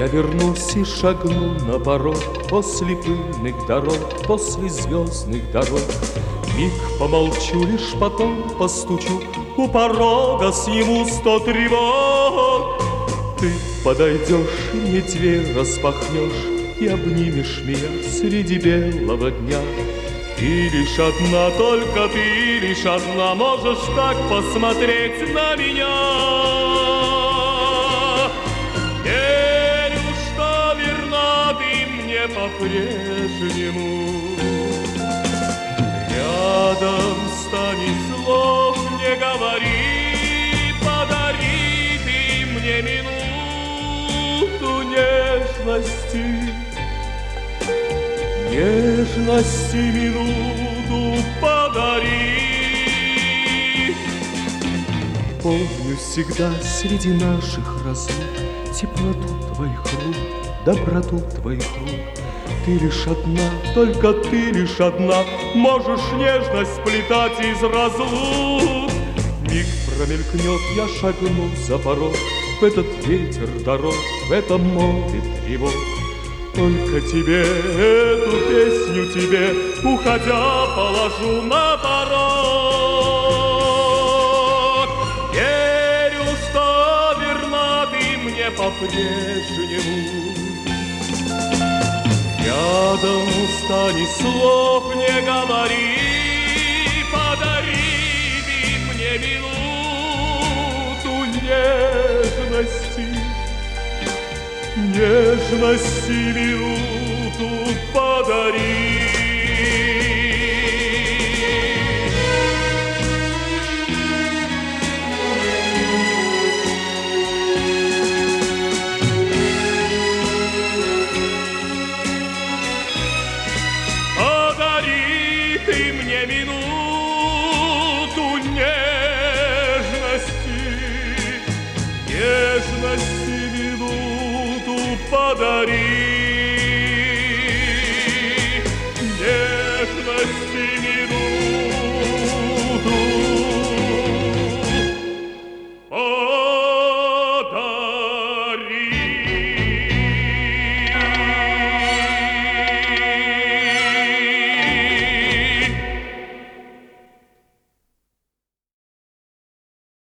Я вернусь и шагну на порог после пыльных дорог, после звездных дорог. Миг помолчу, лишь потом постучу, у порога сниму 100 тревог. Ты подойдешь и мне дверь распахнешь и обнимешь меня среди белого дня. Ты лишь одна, только ты лишь одна можешь так посмотреть на меня. Верю, что верна ты мне по-прежнему. Рядом стань и слов не говори, подари ты мне минуту нежности. Нежности минуту подари. Помню всегда среди наших разлук теплоту твоих рук, доброту твоих рук. Ты лишь одна, только ты лишь одна можешь нежность сплетать из разлук. Миг промелькнет, я шагну за порог, в этот ветер дорог, в этом море тревог. Только тебе, эту песню тебе, уходя, положу на порог. Верю, что верна ты мне по-прежнему. Рядом стань и слов не говори, подари ты мне минуту нежности. Нежности минуту подари. Подари ты мне минуту нежности. Нежности минуту подари.